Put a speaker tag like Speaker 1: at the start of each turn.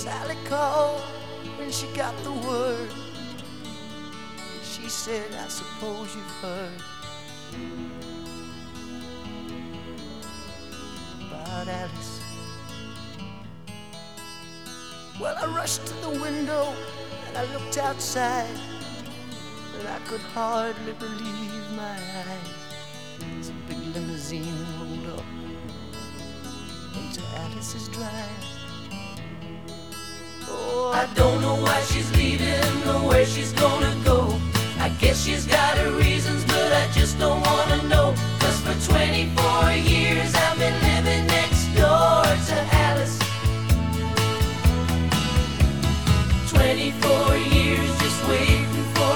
Speaker 1: Sally called when she got the word. She said, I suppose you've heard about Alice. Well, I rushed to the window and I looked outside, and I could hardly believe my eyes as a big limousine rolled up into Alice's drive. Oh, I don't know why she's leaving or where she's gonna go.